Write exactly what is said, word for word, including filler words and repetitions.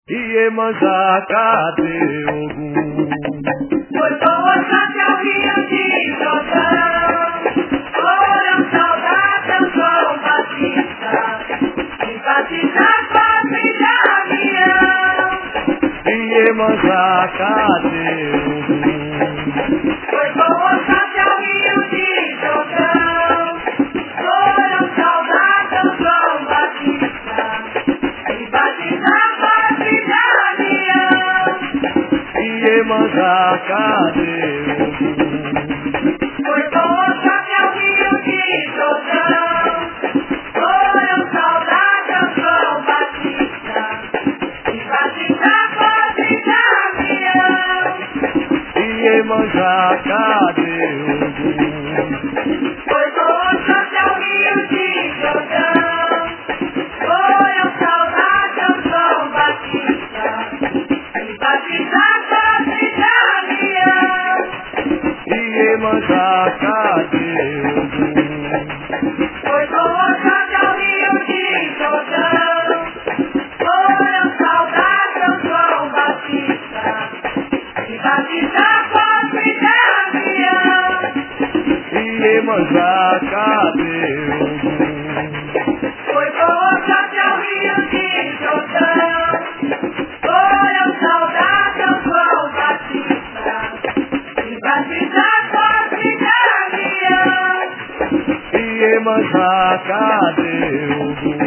Iemanjá, cadê Ogum? Foi força que ao Rio de Jordão foram saudadas João Batista e batizar pobre Damião. Iemanjá, cadê Ogum? Foi força que ao Rio de Jordão foram saudadas João Batista e batizar pobre Damião. Iemanjá, cadê Ogum? Foi força que ao Rio de Jordão foram saudadas João Batista e batizar pobre Damião. Iemanjá, cadê Ogum? Foi força que ao Rio de Jordão foram saudadas João Batista e batizar pobre Damião. Iemanjá, cadê Ogum? Foi força que ao Rio de Jordão foram saudadas João Batista e batizar pobre Damião. Iemanjá, cadê Ogum? Foi força que ao Rio de Jordão foram saudadas João Batista e batizar pobre Damião. Iemanjá, cadê Ogum?